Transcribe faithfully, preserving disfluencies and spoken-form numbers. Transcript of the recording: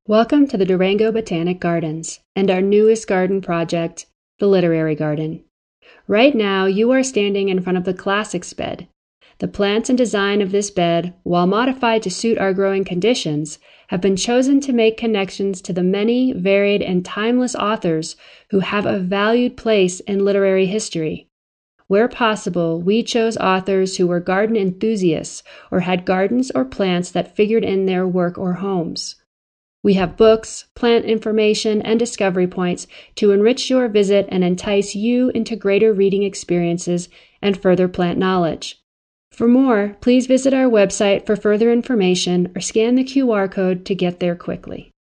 Welcome to the Durango Botanic Gardens and our newest garden project, the Literary Garden. Right now, you are standing in front of the Classics bed. The plants and design of this bed, while modified to suit our growing conditions, have been chosen to make connections to the many, varied, and timeless authors who have a valued place in literary history. Where possible, we chose authors who were garden enthusiasts or had gardens or plants that figured in their work or homes. We have books, plant information, and discovery points to enrich your visit and entice you into greater reading experiences and further plant knowledge. For more, please visit our website for further information or scan the Q R code to get there quickly.